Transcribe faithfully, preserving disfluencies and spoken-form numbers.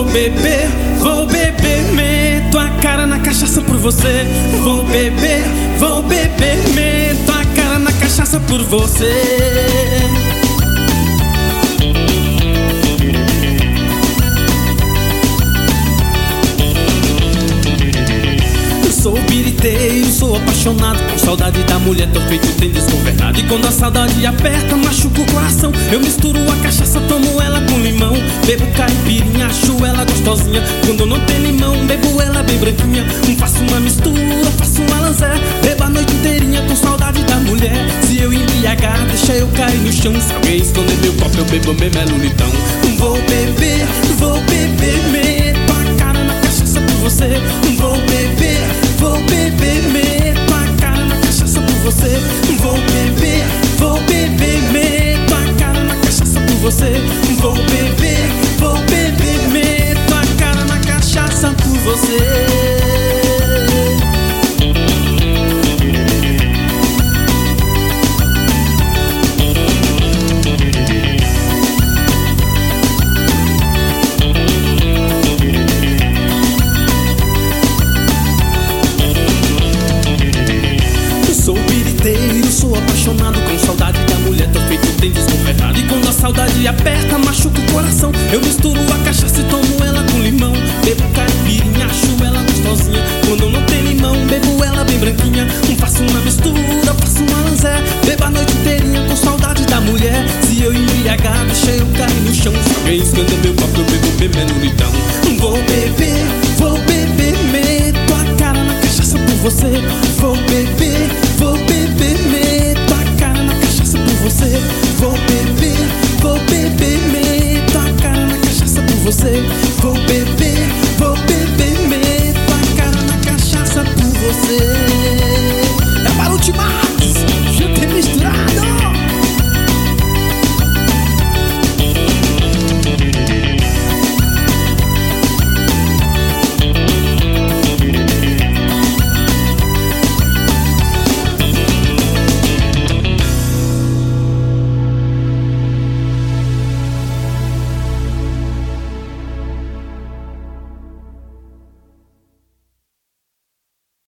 Vou beber, vou beber, meto a cara na cachaça por você. Vou beber, vou beber, meto a cara na cachaça por você. Sou biriteiro, sou apaixonado, com saudade da mulher, tô feito tem desgovernado. E quando a saudade aperta, machuca o coração, eu misturo a cachaça, tomo ela com limão. Bebo caipirinha, acho ela gostosinha. Quando não tem limão, bebo ela bem branquinha. Faço uma mistura, faço uma lanzé. Bebo a noite inteirinha com saudade da mulher. Se eu embriagar, deixa eu cair no chão. Se alguém esconder meu copo, eu bebo meu melulitão. Vou beber, vou beber, meto a cara na cachaça por você. Vou beber, vou beber, meto a cara na cachaça por você. Vou beber, vou beber, meto a cara na cachaça por você. Vou beber, vou beber, meto a cara na cachaça por você. Sou apaixonado, com saudade da mulher, tô feito tem desgovernado. E quando a saudade aperta, machuca o coração, eu misturo a cachaça e tomo ela com limão. Bebo caipirinha, acho ela gostosinha. Quando não tem limão, bebo ela bem branquinha. Faço uma mistura, faço uma lanzé. Bebo a noite inteirinha com saudade da mulher. Se eu embriagar, deixa eu cair no chão. Se alguém escanda meu copo, eu bebo bem menudão. Vou beber, vou beber, meto a cara na cachaça por você. Vou beber, vou beber, meto a cara na cachaça por você.